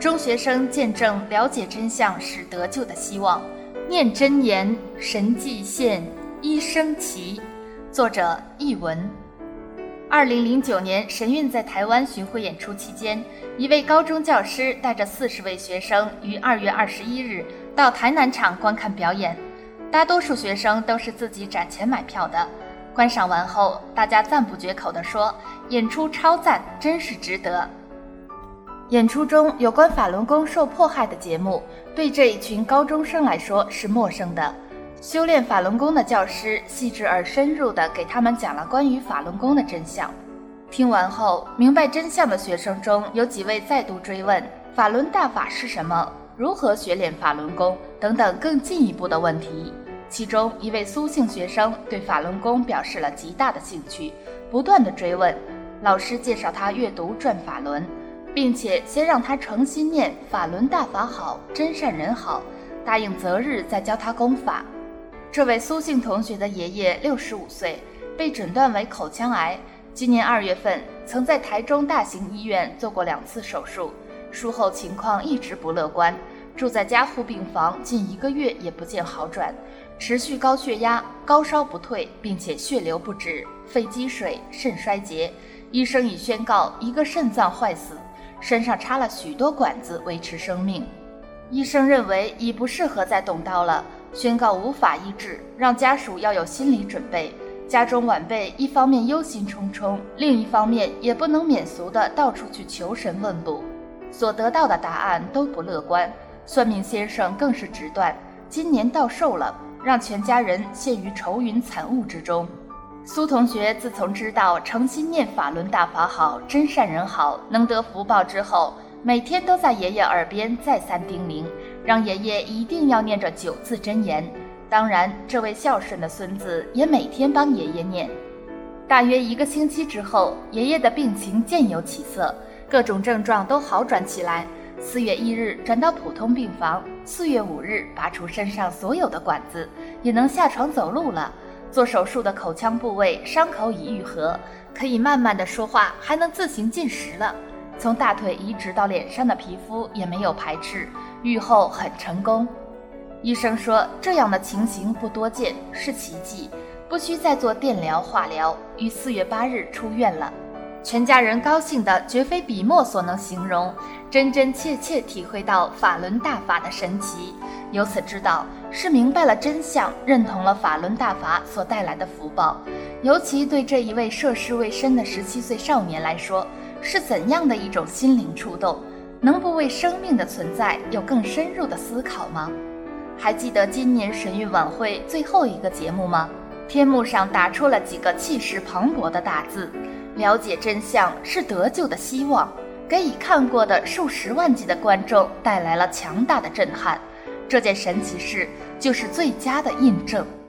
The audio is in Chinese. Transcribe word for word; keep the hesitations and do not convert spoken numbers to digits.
中学生见证了解真相是得救的希望，念真言，神迹现，医生奇。作者译文。二零零九年，神韵在台湾巡回演出期间，一位高中教师带着四十位学生于二月二十一日到台南场观看表演。大多数学生都是自己攒钱买票的。观赏完后，大家赞不绝口地说：“演出超赞，真是值得。”演出中有关法轮功受迫害的节目，对这一群高中生来说是陌生的。修炼法轮功的教师细致而深入地给他们讲了关于法轮功的真相。听完后，明白真相的学生中有几位再度追问法轮大法是什么，如何学练法轮功等等更进一步的问题。其中一位苏姓学生对法轮功表示了极大的兴趣，不断地追问。老师介绍他阅读《转法轮》，并且先让他诚心念法轮大法好，真善人好，答应择日再教他功法。这位苏姓同学的爷爷六十五岁，被诊断为口腔癌，今年二月份曾在台中大型医院做过两次手术，术后情况一直不乐观，住在加护病房近一个月也不见好转，持续高血压，高烧不退，并且血流不止，肺积水，肾衰竭。医生已宣告一个肾脏坏死，身上插了许多管子维持生命。医生认为已不适合再动刀了，宣告无法医治，让家属要有心理准备。家中晚辈一方面忧心忡忡，另一方面也不能免俗地到处去求神问卜，所得到的答案都不乐观。算命先生更是直断今年到寿了，让全家人陷于愁云惨雾之中。苏同学自从知道诚心念法轮大法好，真善人好，能得福报之后，每天都在爷爷耳边再三叮咛，让爷爷一定要念着九字真言。当然，这位孝顺的孙子也每天帮爷爷念。大约一个星期之后，爷爷的病情渐有起色，各种症状都好转起来。四月一日转到普通病房，四月五日拔除身上所有的管子，也能下床走路了。做手术的口腔部位伤口已愈合，可以慢慢的说话，还能自行进食了。从大腿移植到脸上的皮肤也没有排斥，愈后很成功。医生说这样的情形不多见，是奇迹，不需再做电疗化疗，于四月八日出院了。全家人高兴的绝非笔墨所能形容，真真切切体会到法轮大法的神奇，由此知道是明白了真相，认同了法轮大法所带来的福报。尤其对这一位涉世未深的十七岁少年来说，是怎样的一种心灵触动，能不为生命的存在有更深入的思考吗？还记得今年神韵晚会最后一个节目吗？天幕上打出了几个气势磅礴的大字：了解真相是得救的希望，给已看过的数十万计的观众带来了强大的震撼。这件神奇事就是最佳的印证。